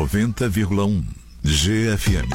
90,1 GFM.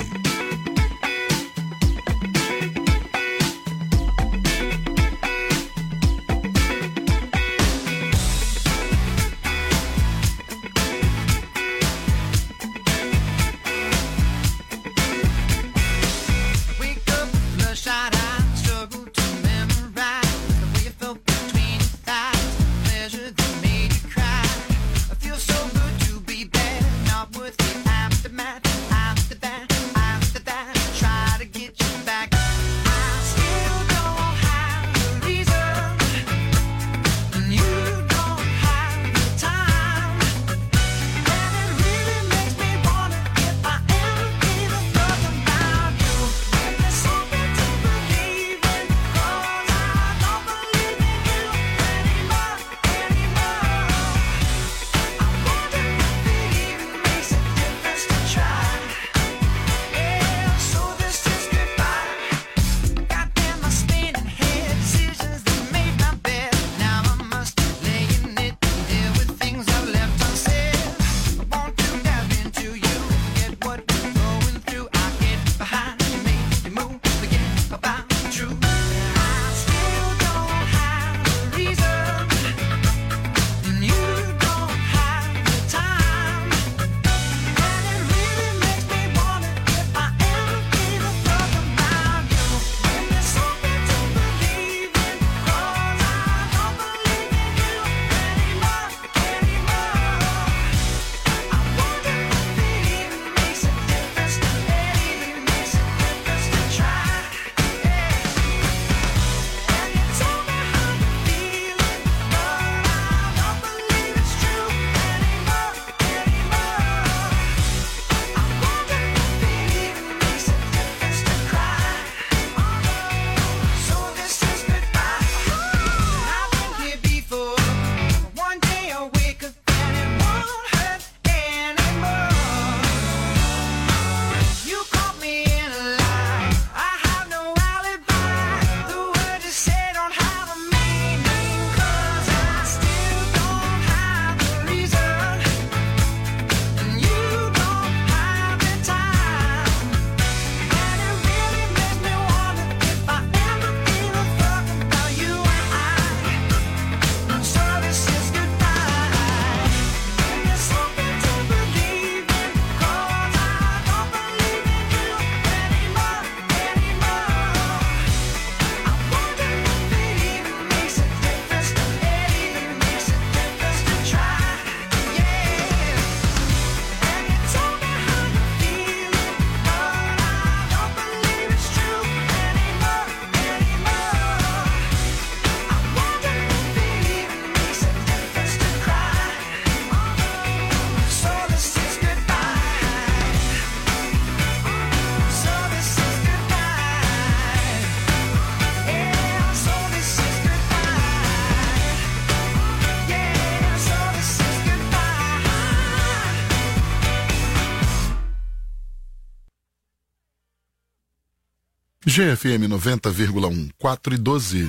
GFM 90,1, 4:12.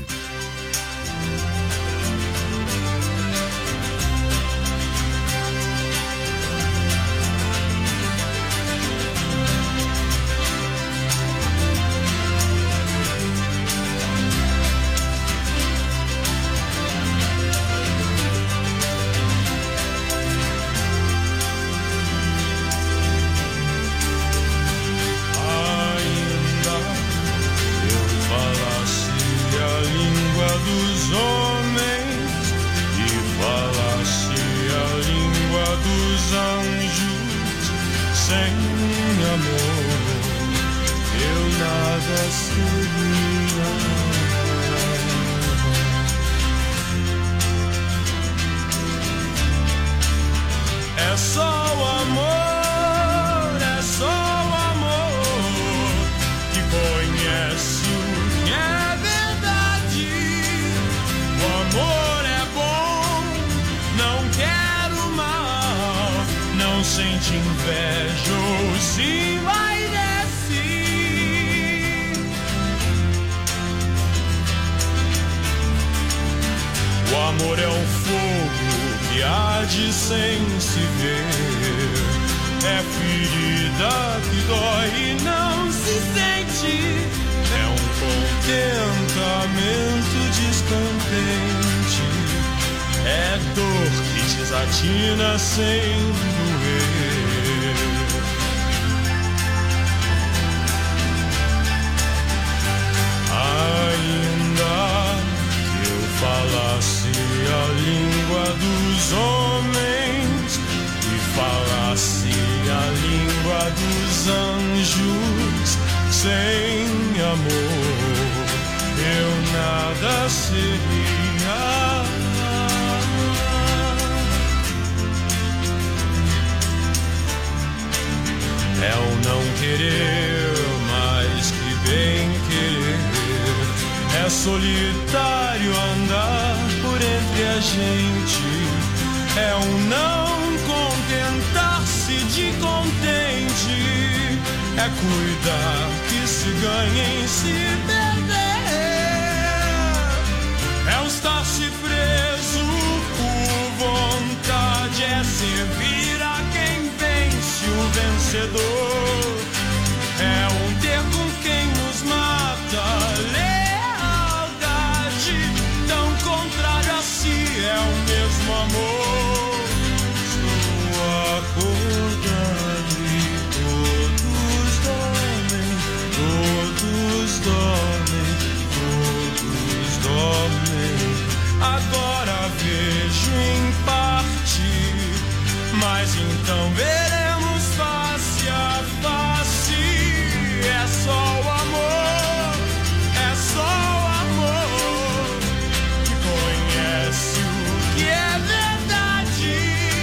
Sem se ver, é vida que dói e não se sente. É um contentamento descontente. É dor que desatina sem doer. Ainda que eu falasse a língua dos homens e falasse a língua dos anjos, sem amor eu nada seria. É o não querer mais que bem querer. É solitário andar por entre a gente. É o não contentar-se de contente. É cuidar que se ganha em se perder. É o estar-se preso por vontade. É servir a quem vence o vencedor. É um ter com quem nos mata. Lealdade tão contrário a si. É o mesmo amor. Estou acordado e todos dormem. Todos dormem. Todos dormem. Agora vejo em parte, mas então veremos face a face. É só o amor, é só o amor que conhece o que é verdade.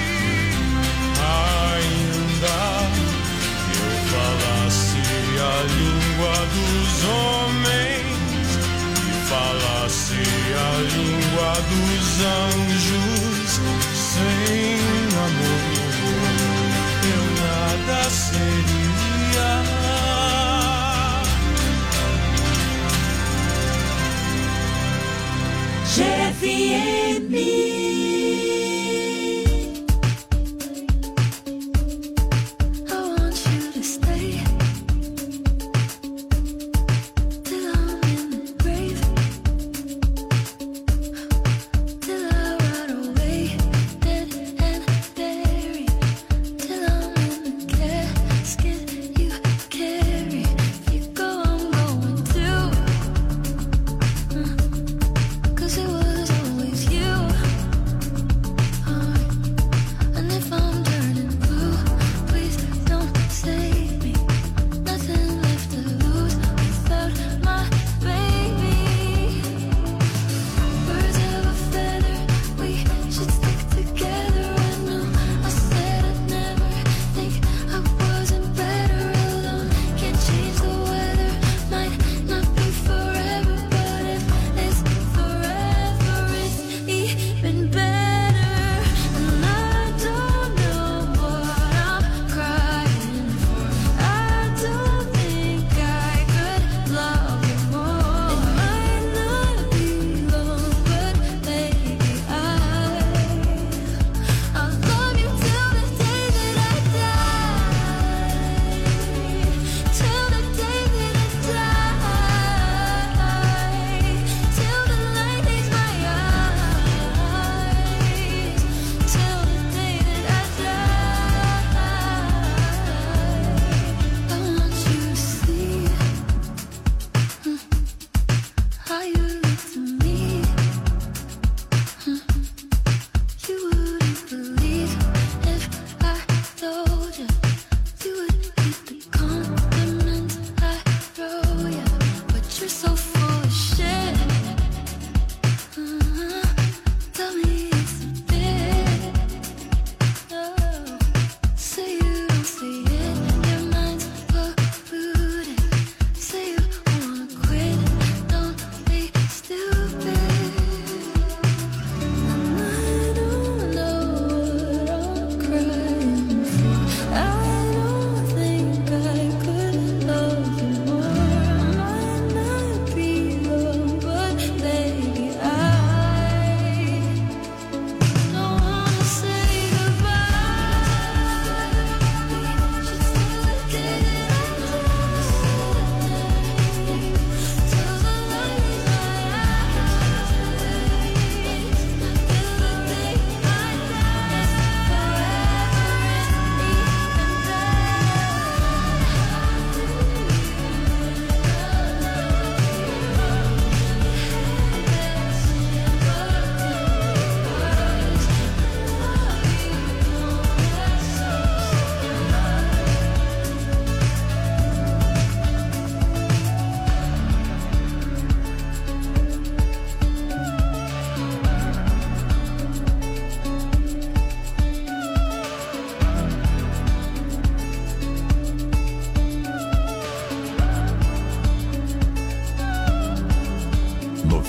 Ainda que eu falasse a língua dos homens e falasse a língua dos anjos, sem amor eu nada seria. GFM.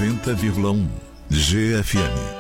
90,1 GFM.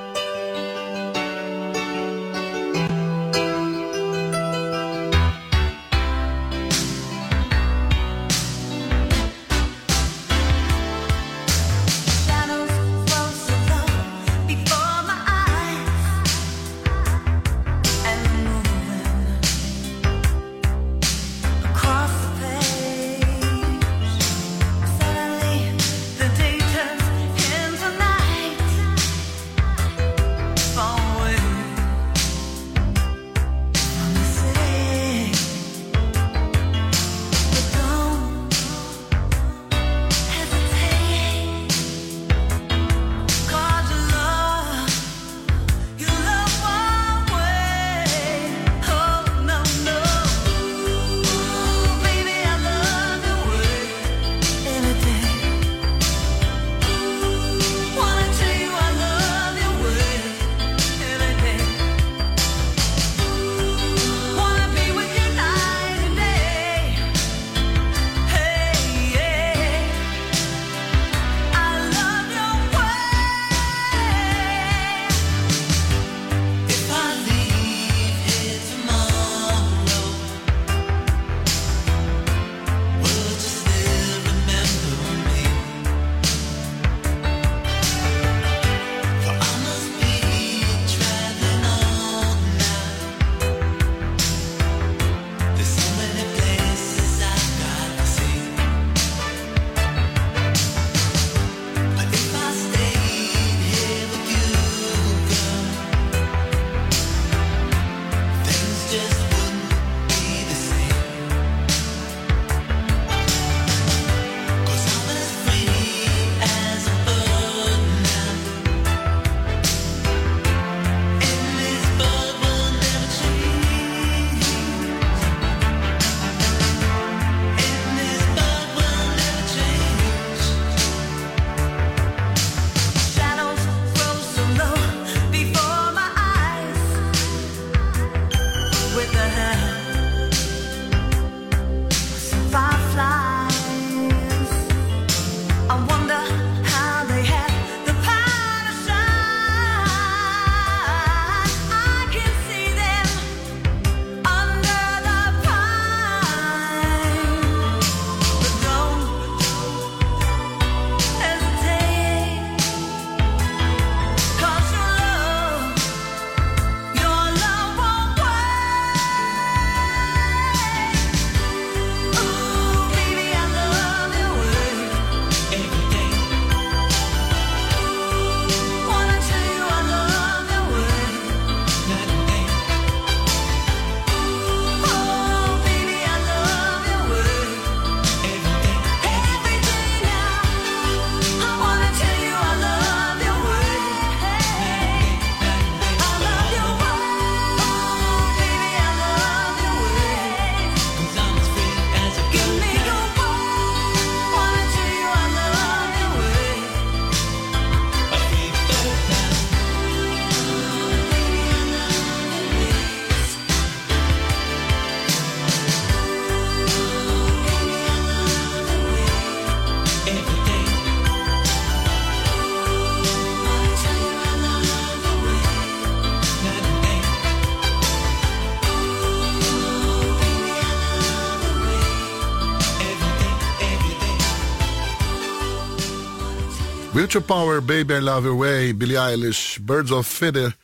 Virtual Power, Baby I Love Your Way, Billie Eilish, Birds of Feather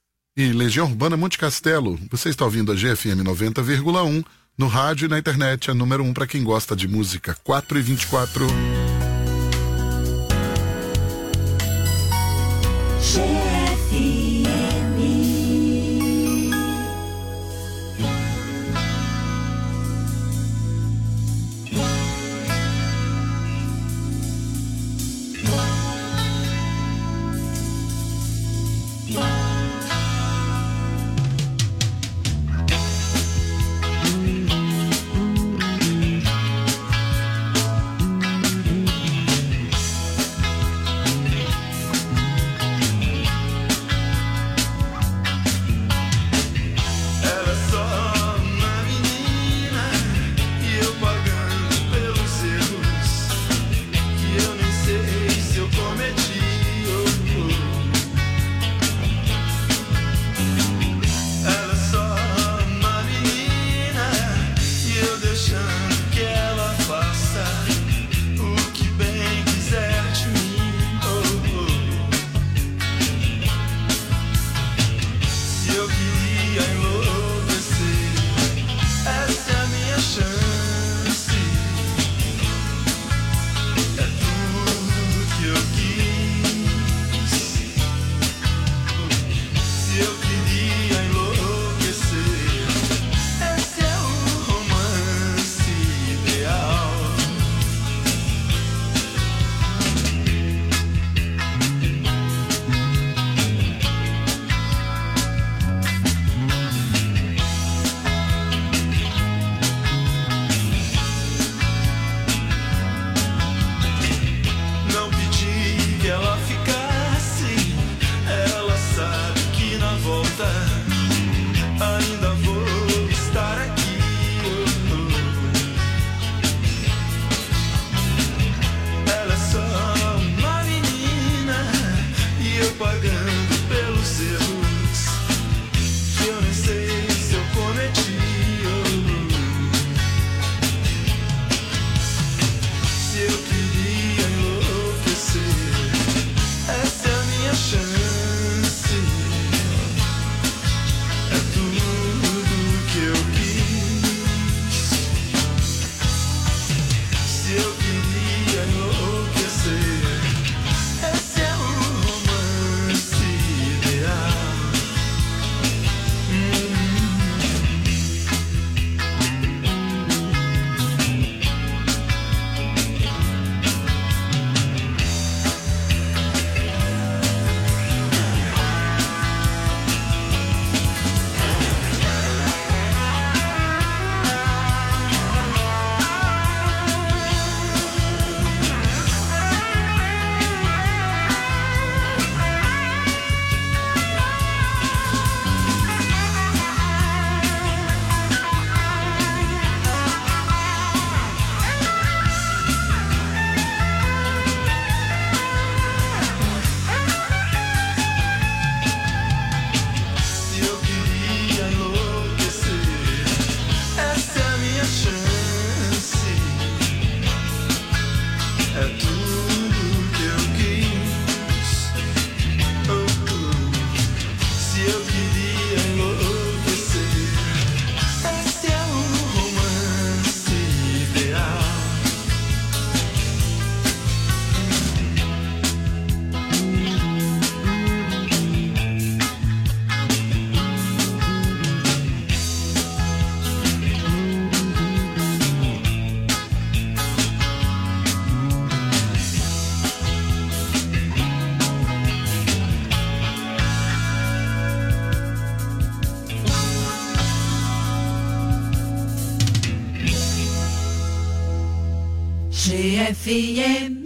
e Legião Urbana Monte Castelo. Você está ouvindo a GFM 90,1 no rádio e na internet, a número 1 para quem gosta de música. 4h24. GFM.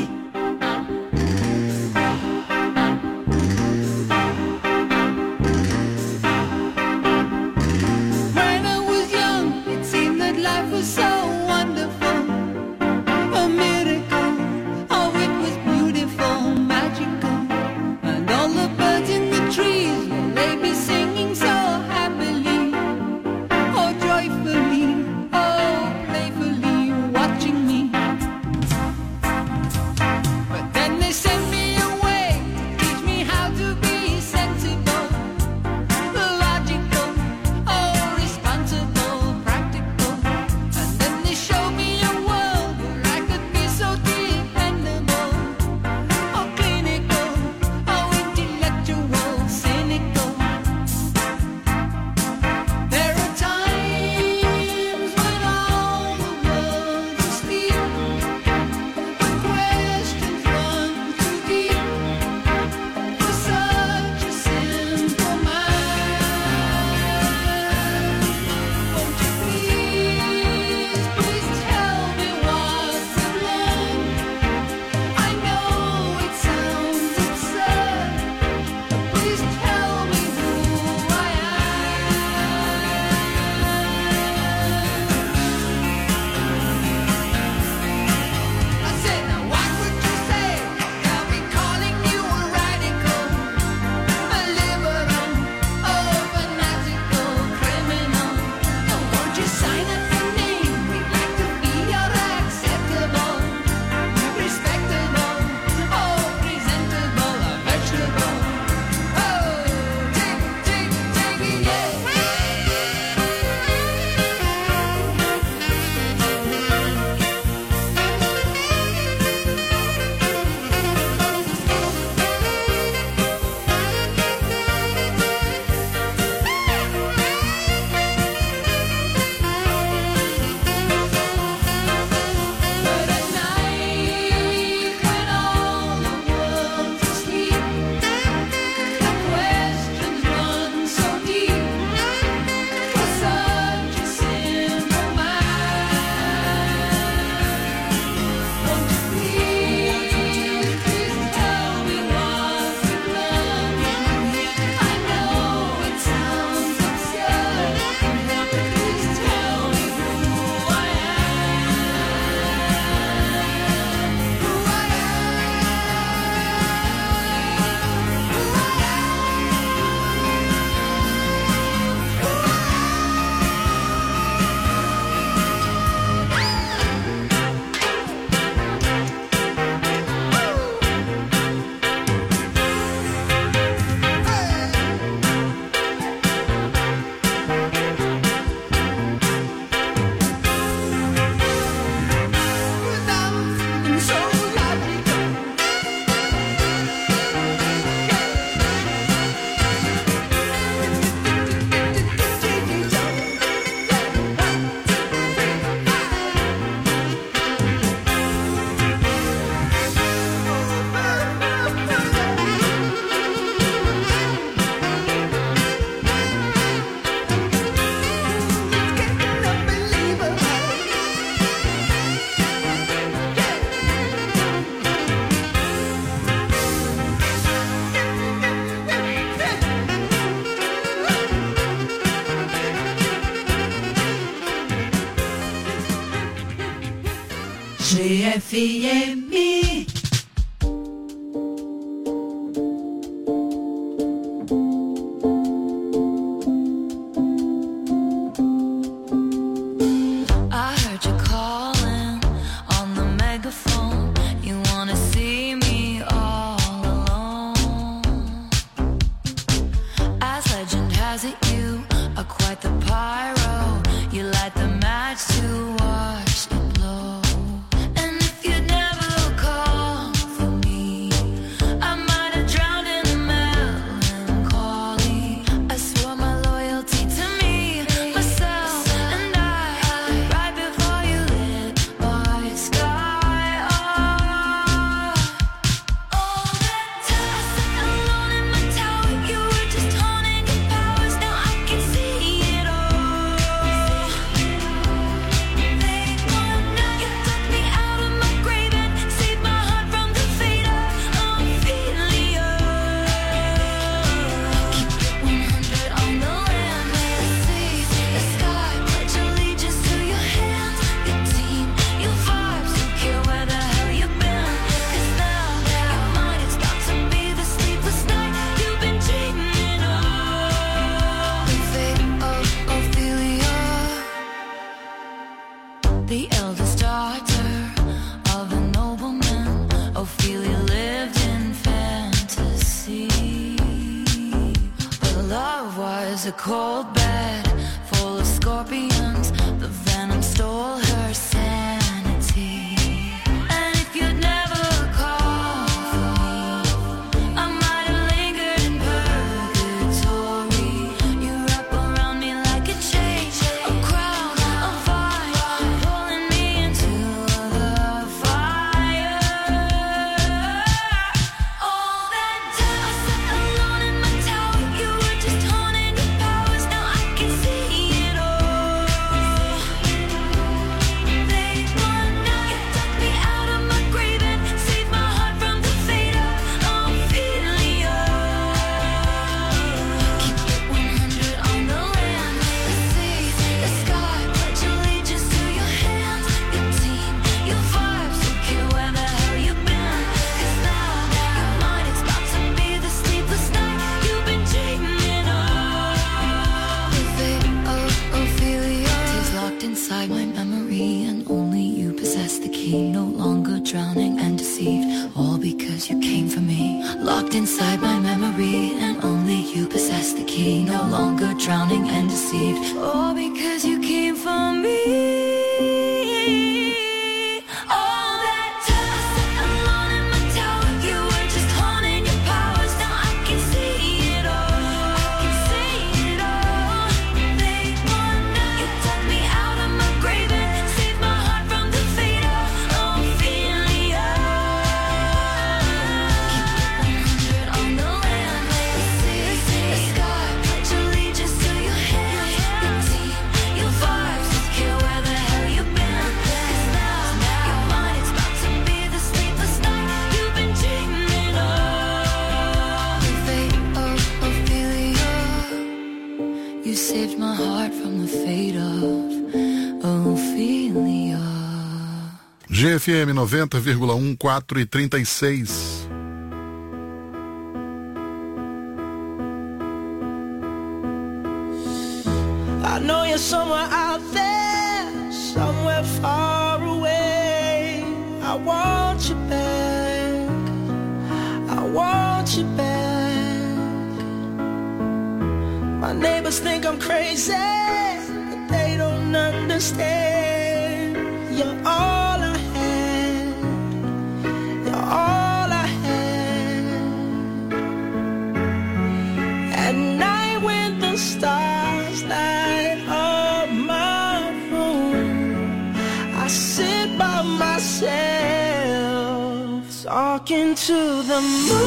GFM. Call daughter of a nobleman, Ophelia lived in fantasy. But love was a cold bed full of scorpions. The venom stole her sanity. And if you'd never called for me, I might have lingered in purgatory. You wrap around me like a chain, a crown, a vine, pulling me into the fire. All that time I sat alone in my tower, you were just honing your powers. Now I can see it all. Late one night, you took me out of my grave and saved my heart from the fate of Ophelia. Keep it 100 on the land, the sea, the sky. Pledge allegiance to your hands, your team, your vibes. Don't care where the hell you've been, 'cause now your mind is about to be the sleepless night you've been dreaming of. The fate of Ophelia is locked inside my memory, and only you possess the key. No longer drowning and deceived, all because you came for me. Locked inside my memory, and only you possess the key. No longer drowning and deceived, all because you came for me. All that time I sat alone in my tower, you were just honing your powers. Now I can see it all. I can see it all. Late one night, you took me out of my grave and saved my heart from the fate of Ophelia. Keep it 100 on the land, the sea, the sky. Pledge allegiance to your hands, your team, your vibes. Don't care where the hell you've been, 'cause now your mind is about to be the sleepless night you've been dreaming of. The fate of Ophelia, you saved my heart from the fate of Ophelia. GFM 90,1, 4h36. I know you're somewhere out there, somewhere far away. I want you back. I want you back. My neighbors think I'm crazy, but they don't understand. You're all I had. You're all I had. At night when the stars light up my room, I sit by myself talking to the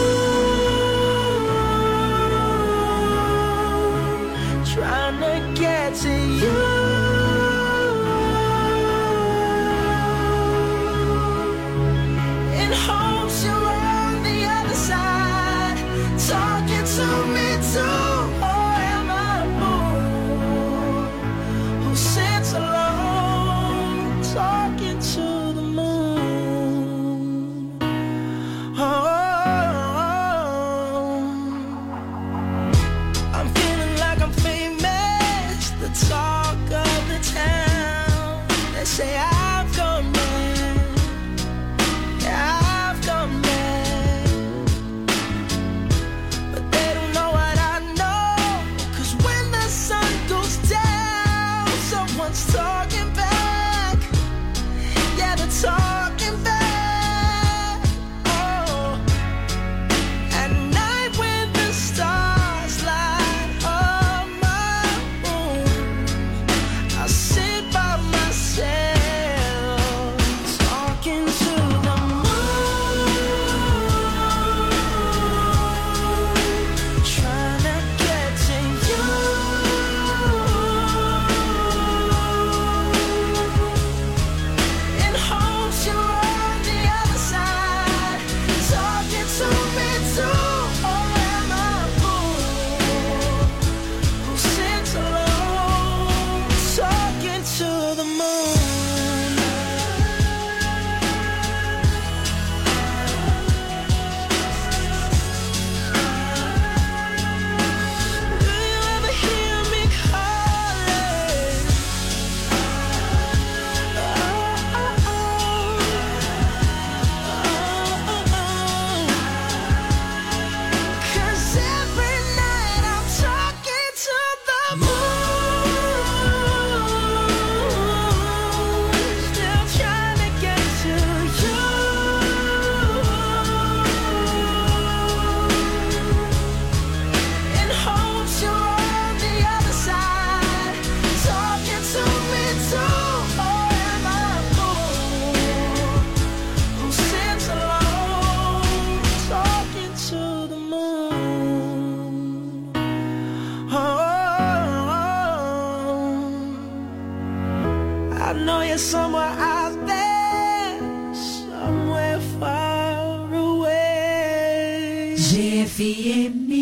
moon, trying to get to you. In hopes you're on the other side, talking to me too. Or am I a fool who sits alone, talking to the moon? Oh, I'm feeling like I'm famous, the talk of the town. They say I've gone mad. Yeah, I've gone mad. But they don't know what I know, 'cause when the sun goes down, someone's talking back. Yeah, they're talking back. Oh, at night when the stars light up my room, I sit by myself talking to the moon, trying to get to you. In hopes you're GFM.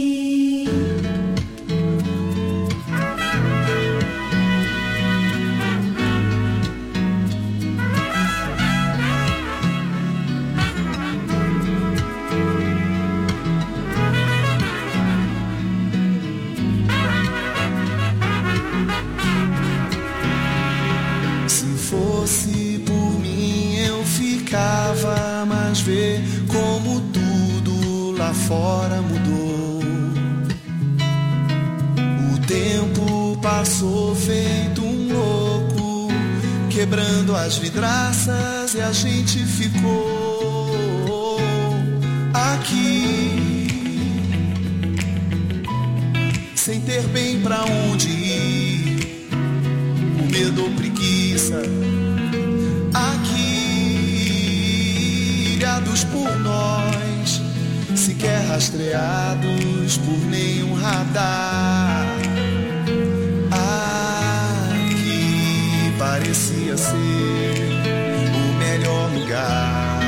Se fosse por mim eu ficava, mas vê como tudo lá fora mudou. O tempo passou feito um louco, quebrando as vidraças e a gente ficou aqui, sem ter bem pra onde ir, o medo ou preguiça, aqui, ilhados por nós, sequer rastreados por nenhum radar. Aqui parecia ser o melhor lugar.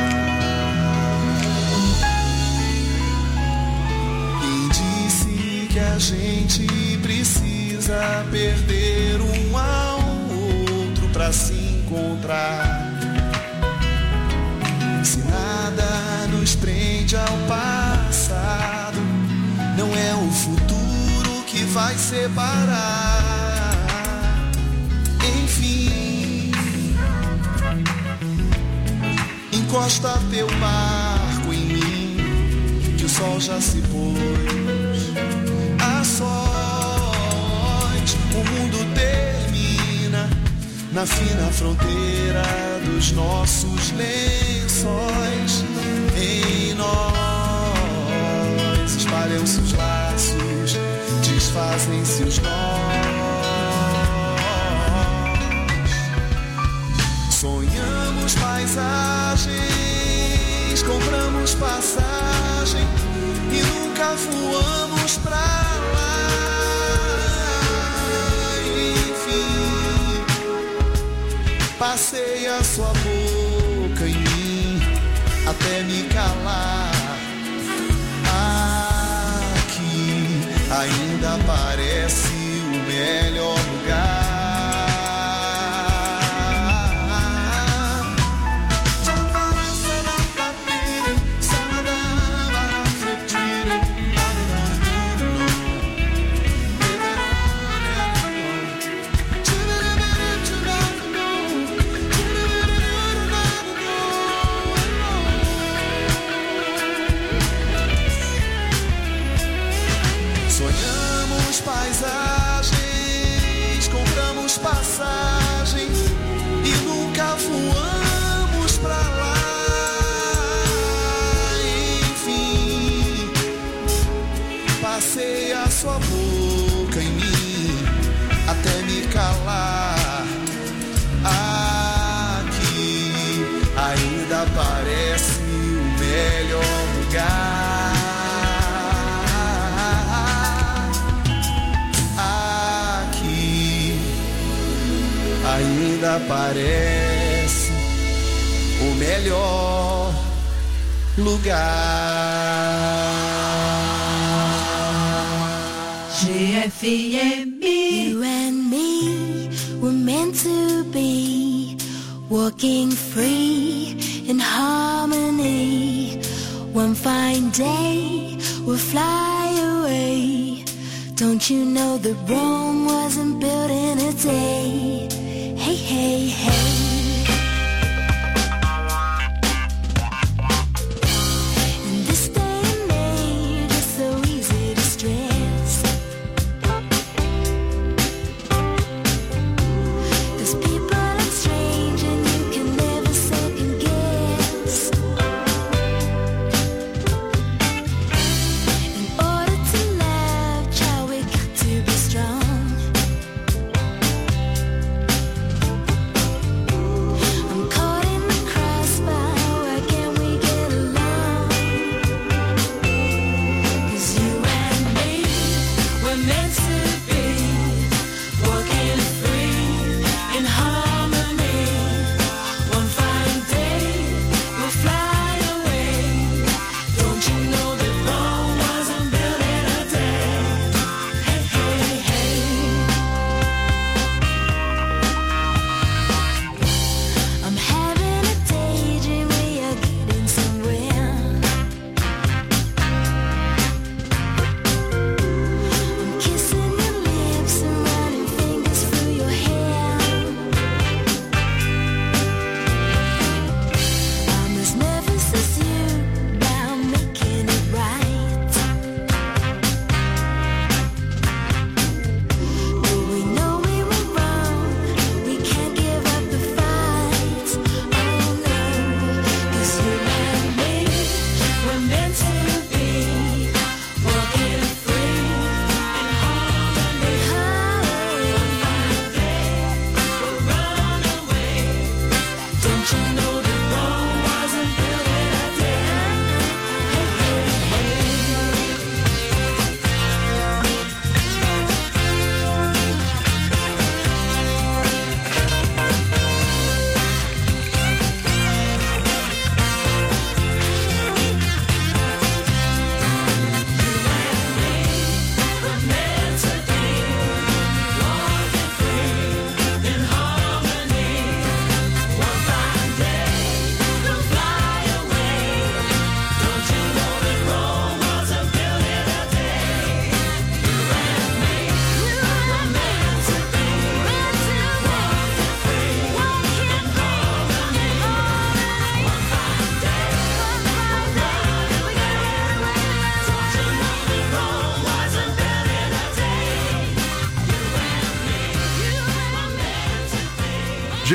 Quem disse que a gente precisa perder um ao outro pra se encontrar? Se nada nos prende ao passado, não é o futuro que vai separar. Enfim, encosta teu barco em mim, que o sol já se pôs. A sós, o mundo termina na fina fronteira dos nossos lençóis. Em nós espalham-se os laços, desfazem-se os nós. Sonhamos paisagens, compramos passagem e nunca voamos pra lá. Enfim, passei a sua boca em mim até me calar. Aqui ainda parece o melhor lugar. Sonhamos paisagens, compramos passagem e nunca voamos pra lá. Enfim, passei a sua boca em mim até me calar. Aqui ainda parece o melhor lugar. Ainda parece o melhor lugar. GFM. You and me were meant to be, walking free in harmony. One fine day we'll fly away. Don't you know that Rome wasn't built in a day? Hey, hey, hey. In this day and age, it's so easy to stress. 'Cause people act strange and you can never second guess. In order to love, child, we got to be strong.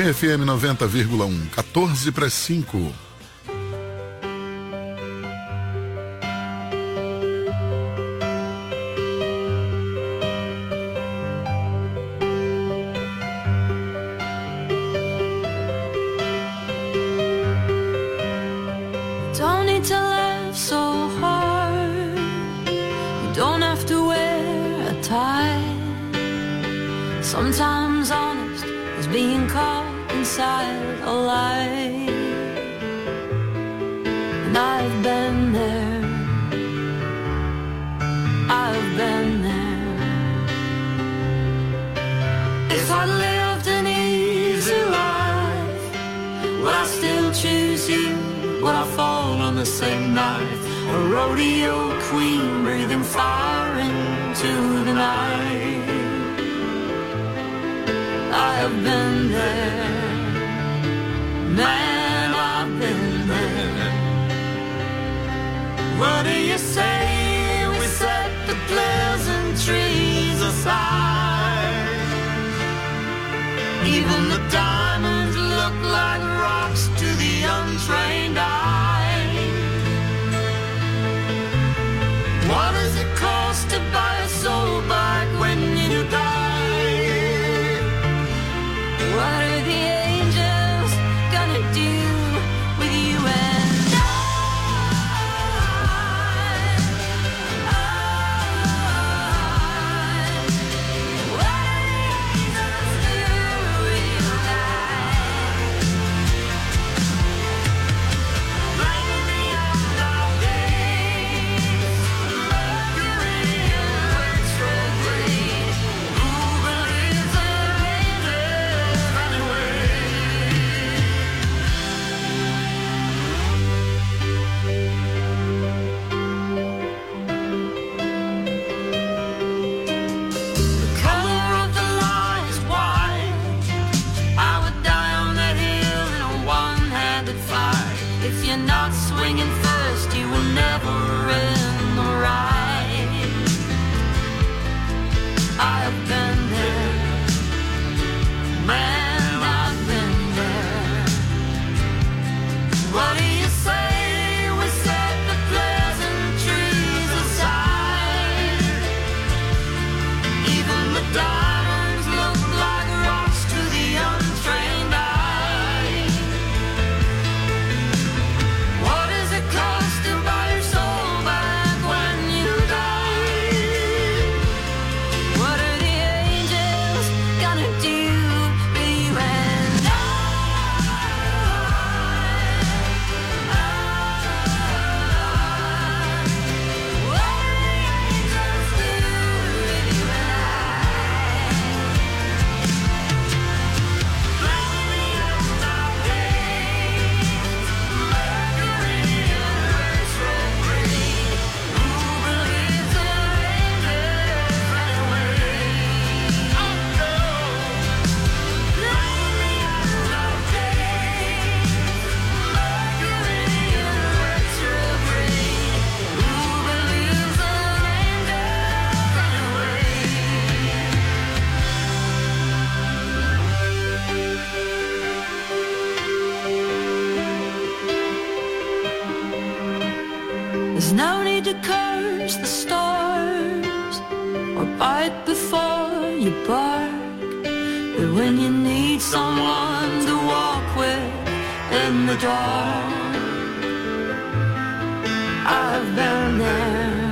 GFM 90,1, 14 para 5. Don't need to laugh so hard. You don't have to wear a tie. Sometimes honest is being caught inside a lie. And I've been there. I've been there. If I lived an easy life, would I still choose you? Would I fall on the same knife? A rodeo queen breathing fire into the night. I have been there, man, I've been there. What do you say we set the pleasantries aside? Even the diamonds look like rocks to the untrained eye. What does it cost to buy a soul back when you die? What are the angels gonna do with you and I? What are the angels do with you and I? Bring me up our days, Mercury and retrograde. Who believes in angels anyway? The color of the light is white. I would die on that hill in a one-handed fight. If you're not swinging first, you will never end the ride. I have been there, man, I've been there. What do you say we set the pleasantries aside? Even the diamonds look like rocks to the untrained eye. What does it cost to buy your soul back when you die? What are the angels gonna do with you and I? What are the angels do with you and I? Bring me up our days, Mercury and retrograde. Who believes in angels anyway? Oh no. Bring me up our days, Mercury and retrograde. Who believes in angels anyway? There's no need to curse the stars or bite before you bark. But when you need someone to walk with in the dark, I've been there.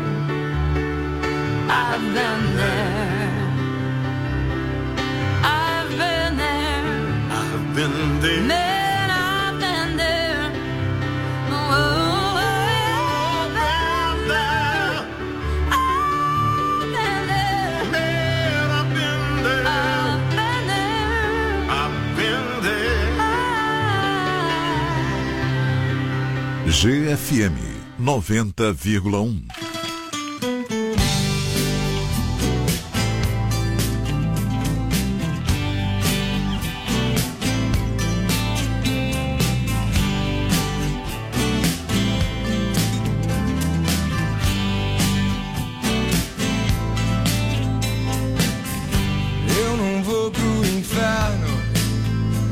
I've been there. I've been there. I've been there. Man, I've been there. Oh, I've been there. I've been there. Man, I've been there. I've been there. I've been there. GFM 90,1. Eu não vou pro inferno,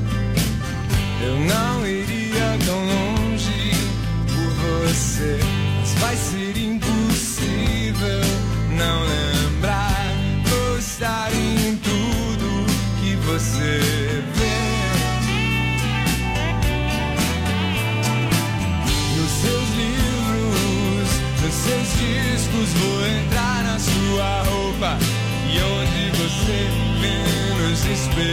vai ser impossível não lembrar ou estar em tudo que você vê. Nos seus livros, nos seus discos, vou entrar na sua roupa e onde você menos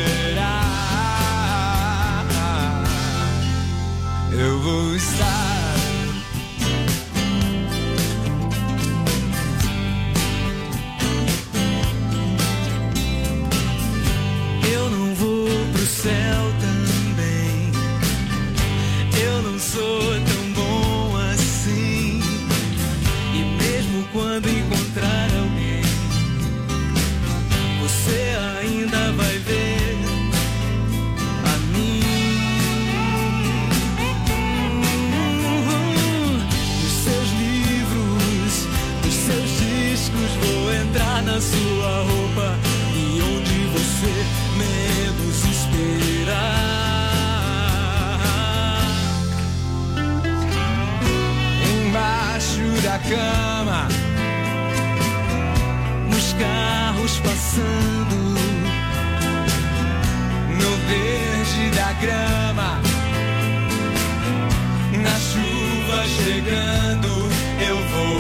esperar, eu vou estar. Eu não vou pro céu também, eu não sou tão bom assim, e mesmo quando encontrar alguém, você ainda vai ver a mim. Nos seus livros, nos seus discos, vou entrar na sua roupa e onde você menos esperar. Embaixo da cama, nos carros passando, no verde da grama, na chuva chegando, eu vou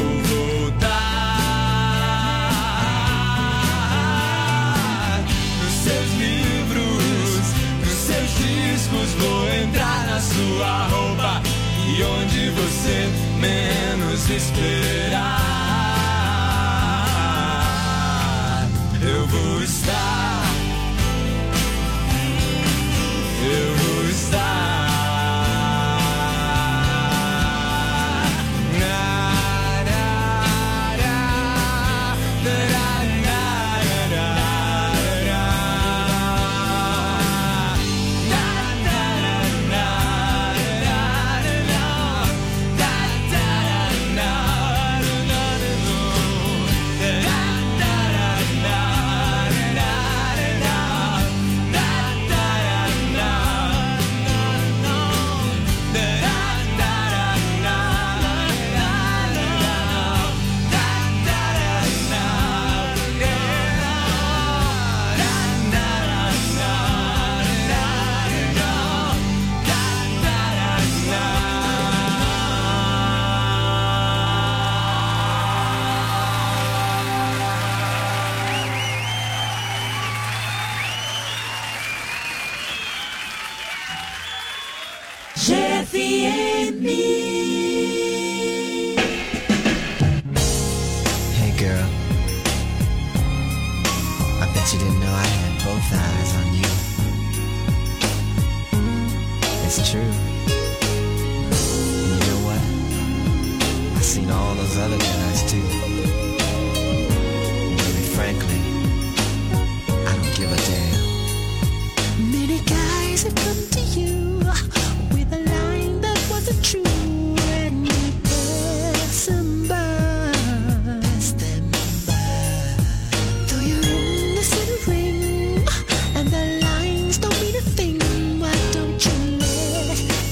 voltar. Nos seus livros, nos seus discos, vou entrar na sua roupa e onde você menos esperar, eu vou estar, eu vou estar. Hey girl, I bet you didn't know I had both eyes on you. It's true. And you know what? I've seen all those other guys too. Maybe frankly, I don't give a damn. Many guys have come to you with a line that wasn't true, and you pass them by. Though you're innocent ring, and the lines don't mean a thing. Why don't you let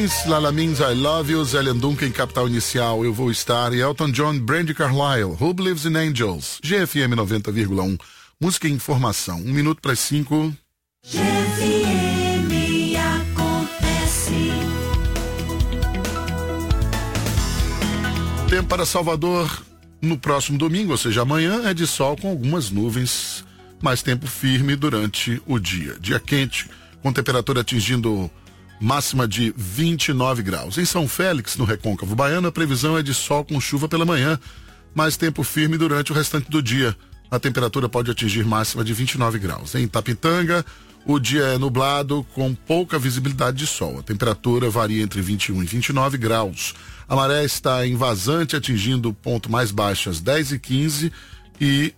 Prince, Lala Means I Love You, Zélia Duncan, Capital Inicial, Eu Vou Estar, e Elton John, Brandy Carlile, Who Believes in Angels, GFM 90,1, música e informação, 1 minuto para as 5. GFM acontece. Tempo para Salvador no próximo domingo, ou seja, amanhã é de sol com algumas nuvens, mas tempo firme durante o dia. Dia quente, com temperatura atingindo máxima de 29 graus. Em São Félix, no Recôncavo Baiano, a previsão é de sol com chuva pela manhã, mas tempo firme durante o restante do dia. A temperatura pode atingir máxima de 29 graus. Em Itapitanga, o dia é nublado com pouca visibilidade de sol. A temperatura varia entre 21 e 29 graus. A maré está em vazante, atingindo o ponto mais baixo às 10h15 e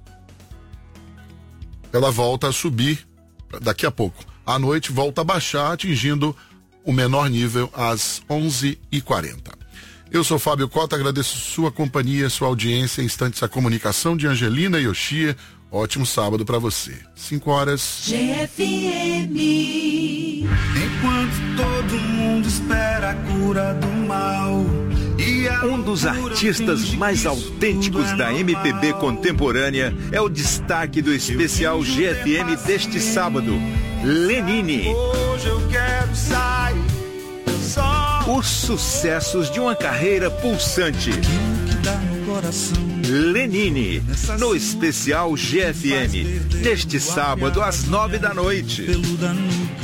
ela volta a subir daqui a pouco. À noite volta a baixar, atingindo o menor nível às 11h40. Eu sou Fábio Cota, agradeço sua companhia, sua audiência. Em instantes, a comunicação de Angelina Yoshia. Ótimo sábado para você. 5 horas. GFM. Enquanto todo mundo espera a cura do mal. Um dos artistas mais autênticos da MPB contemporânea é o destaque do especial GFM deste sábado, Lenine. Hoje eu quero sair só. Os sucessos de uma carreira pulsante. Que dá no coração. Lenine, no especial GFM, neste sábado às 9 da noite. Pelo da nuca.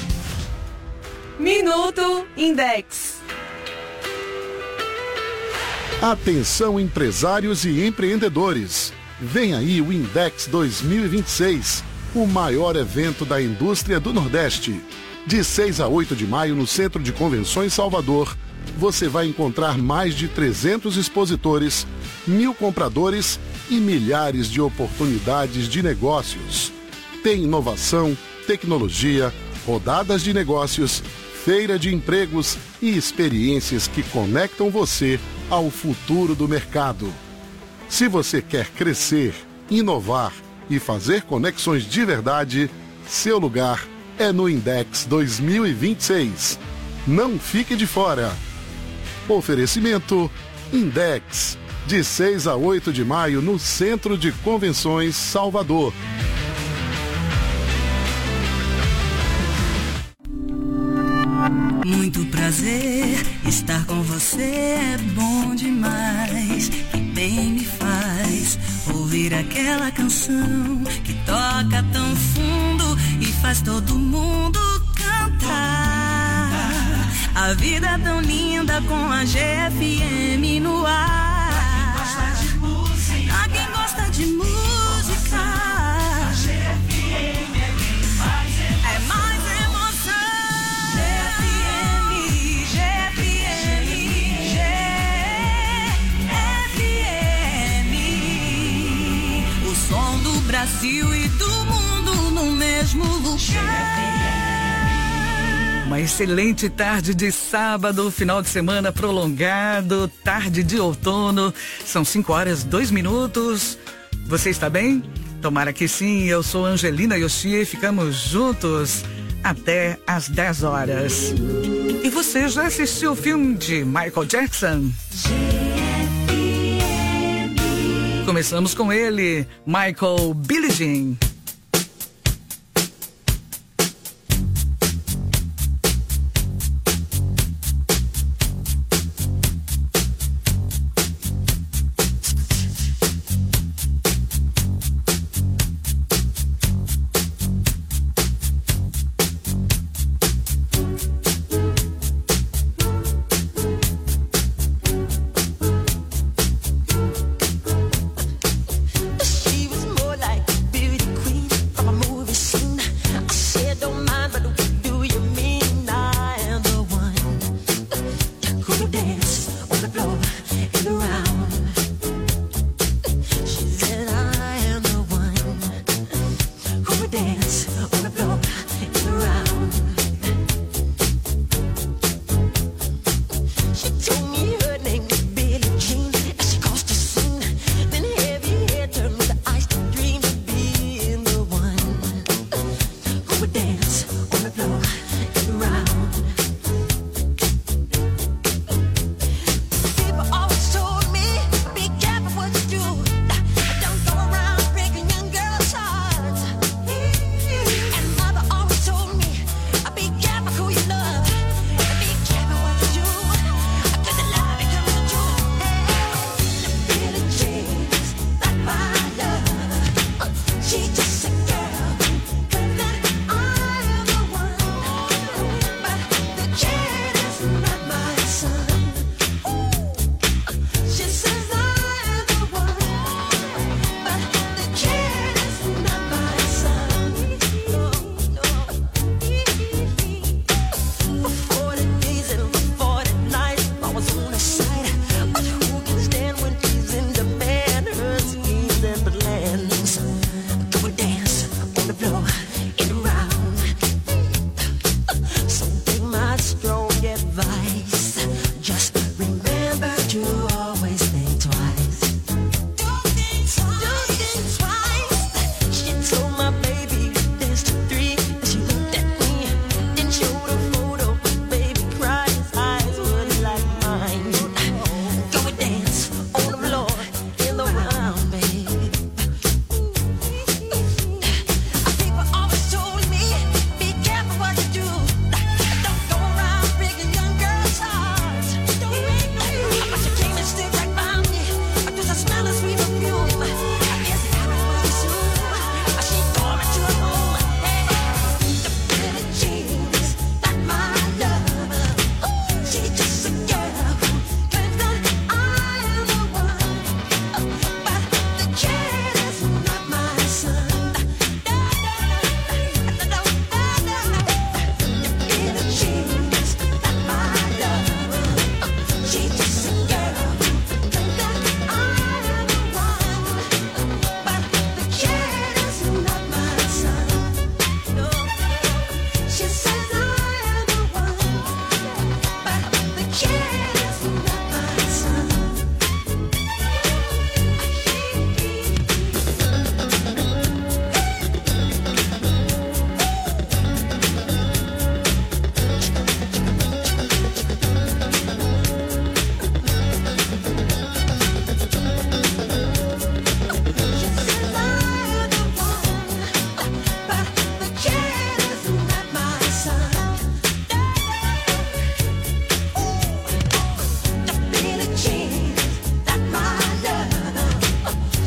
Minuto Index. Atenção, empresários e empreendedores. Vem aí o Index 2026, o maior evento da indústria do Nordeste. De 6 a 8 de maio, no Centro de Convenções Salvador, você vai encontrar mais de 300 expositores, 1.000 compradores e milhares de oportunidades de negócios. Tem inovação, tecnologia, rodadas de negócios, feira de empregos e experiências que conectam você ao futuro do mercado. Se você quer crescer, inovar e fazer conexões de verdade, seu lugar é no Index 2026. Não fique de fora. Oferecimento Index, de 6 a 8 de maio no Centro de Convenções Salvador. Muito prazer, estar com você é bom demais. Que bem me faz ouvir aquela canção que toca tão fundo e faz todo mundo cantar. A vida é tão linda com a GFM no ar. A quem gosta de música, a GFM é quem faz. É mais emoção. Som do Brasil e do mundo no mesmo lugar. Uma excelente tarde de sábado, final de semana prolongado, tarde de outono. São 5 horas, 2 minutos. Você está bem? Tomara que sim. Eu sou Angelina Yoshia e ficamos juntos até às 10 horas. E você já assistiu o filme de Michael Jackson? Começamos com ele, Michael Billie Jean. She was more like a beauty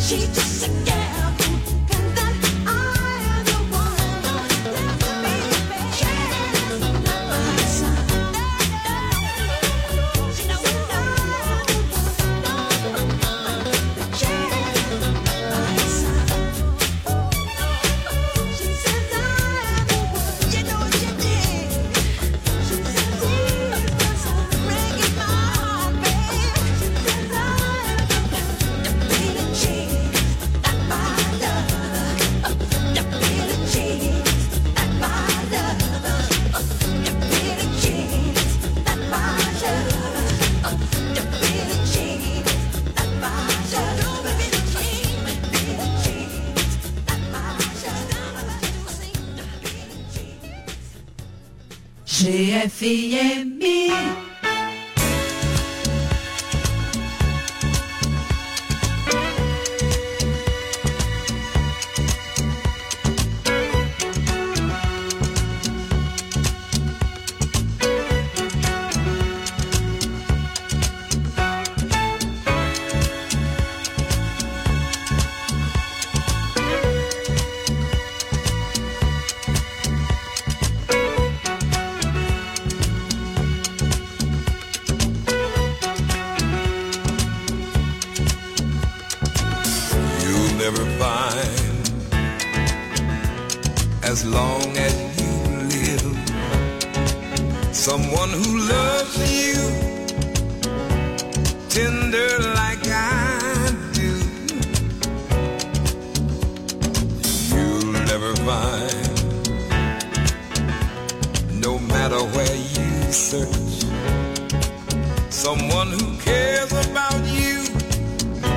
GFM. Never find, as long as you live, someone who loves you tender like